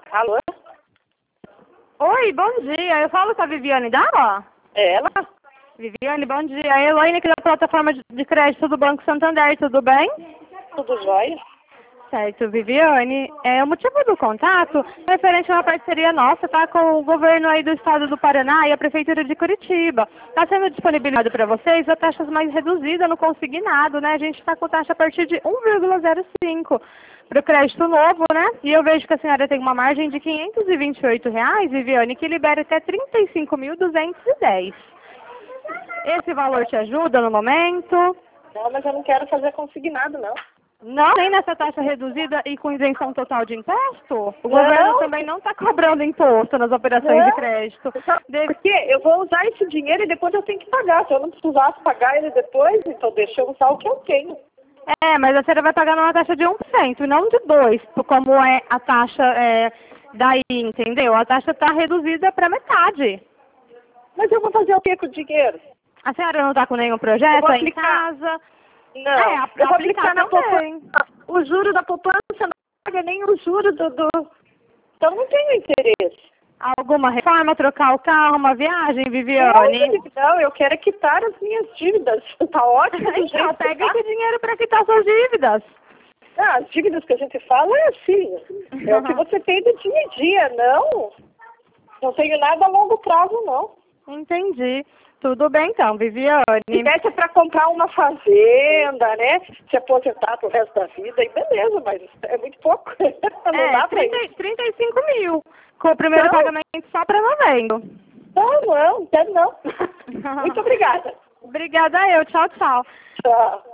Alô? Oi, bom dia. Eu falo com a Viviane Dalla? É ela? Viviane, bom dia. A Elaine aqui da plataforma de crédito do Banco Santander, tudo bem? Tudo jóia? Certo, Viviane. O motivo do contato é referente a uma parceria nossa, tá? Com o governo aí do estado do Paraná e a Prefeitura de Curitiba. Está sendo disponibilizado para vocês a taxas mais reduzida no consignado, né? A gente está com taxa a partir de 1,05 para o crédito novo, né? E eu vejo que a senhora tem uma margem de R$ 528, Viviane, que libera até 35.210. Esse valor te ajuda no momento? Não, mas eu não quero fazer consignado, não. Não, nem nessa taxa reduzida e com isenção total de imposto? O governo também não está cobrando imposto nas operações de crédito. Porque eu vou usar esse dinheiro e depois eu tenho que pagar. Se eu não precisasse pagar ele depois, então deixa eu usar o que eu tenho. Mas a senhora vai pagar numa taxa de 1% e não de 2%, como é a taxa daí, entendeu? A taxa está reduzida para metade. Mas eu vou fazer o que com o dinheiro? A senhora não está com nenhum projeto aí em casa? Não, eu vou aplicar na poupança. O juro da poupança não paga nem o juro do... Então não tenho interesse. Alguma reforma, trocar o carro, uma viagem, Viviane? Não, eu quero quitar as minhas dívidas. Tá ótimo. Então, pega esse dinheiro para quitar suas dívidas. As dívidas que a gente fala é assim. É o que você tem do dia a dia, não. Não tenho nada a longo prazo, não. Entendi. Tudo bem então, Viviane. Se desse para comprar uma fazenda, né? Se aposentar pro resto da vida, aí beleza, mas é muito pouco. Não dá pra isso. 35 mil. Com o primeiro pagamento só para novembro. Não, quero não. Muito obrigada. Obrigada eu. Tchau, tchau. Tchau.